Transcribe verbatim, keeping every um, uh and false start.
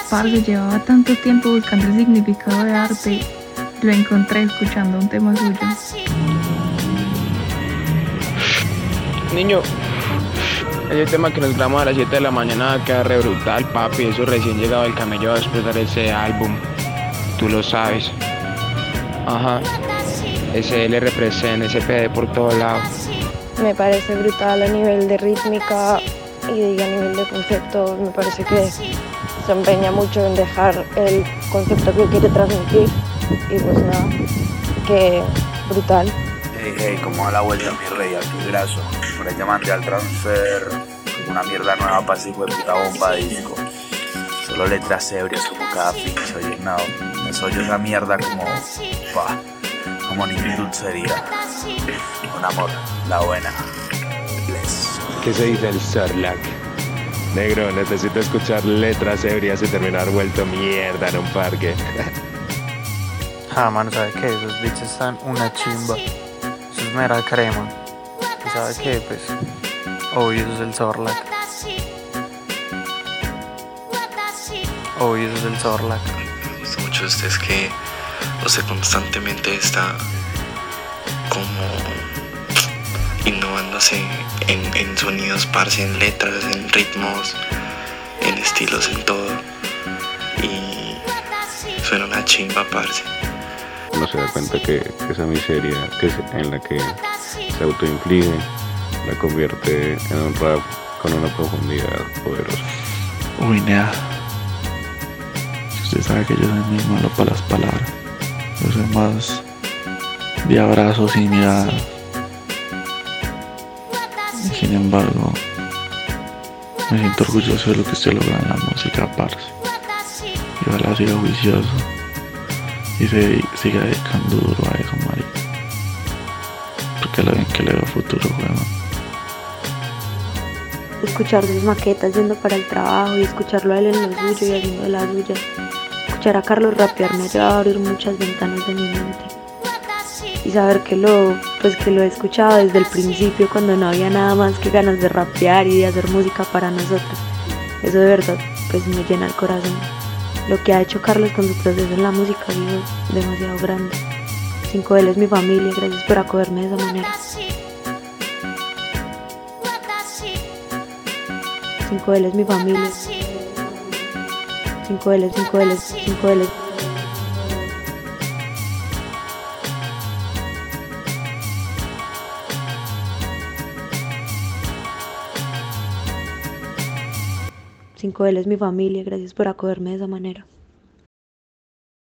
Parce, llevaba tanto tiempo buscando el significado de arte. Lo encontré escuchando un tema suyo. Niño, ese tema que nos grabamos a las siete de la mañana queda re brutal, papi. Eso recién llegado del camello a expresar ese álbum. Tú lo sabes. Ajá. S L representa S P D por todos lados. Me parece brutal a nivel de rítmica y a nivel de concepto. Me parece que se empeña mucho en dejar el concepto que quiere transmitir. Y pues nada, que brutal. Hey, hey, ¿cómo va la vuelta, mi rey? Aquí graso. Por ahí te mandé al transfer una mierda nueva para ese hijo de puta bomba de disco. Solo letras ebrias como cada pinche, oye, no. Me soy yo esa mierda como... Pa, como niño dulcería. Con amor, la buena. Bless. ¿Qué se dice el Sarlac? Negro, necesito escuchar letras ebrias y terminar vuelto mierda en un parque. Ah, mano, ¿sabe qué? Esos beats están una chimba. Eso es mera crema. ¿Y sabe qué? Pues, obvio, eso es el Zorlac. Obvio, eso es el Zorlac. Me gusta mucho de usted es que usted constantemente está como innovándose en, en sonidos, parce, en letras, en ritmos, en estilos, en todo. Y suena una chimba, parce. Uno se da cuenta que, que esa miseria que se, en la que se autoinflige la convierte en un rap con una profundidad poderosa. Uy, nea. Usted sabe que yo soy muy malo para las palabras. Yo soy más de abrazos y miradas. Y sin embargo, me siento orgulloso de lo que usted logra en la música, parce. Y ojalá siga juicioso y se siga dedicando duro a eso, marica. Porque lo bien que le veo futuro, weón. Escuchar sus maquetas yendo para el trabajo y escucharlo a él en lo suyo y haciendo de la suya. Escuchar a Carlos rapear me ha llevado a abrir muchas ventanas de mi mente. Y saber que lo, pues que lo he escuchado desde el principio, cuando no había nada más que ganas de rapear y de hacer música para nosotros. Eso de verdad, pues me llena el corazón. Lo que ha hecho Carlos con su proceso en la música ha sido demasiado grande. cinco L es mi familia, gracias por acogerme de esa manera. cinco L es mi familia. cinco L, cinco L, cinco L. cinco L es mi familia, gracias por acogerme de esa manera.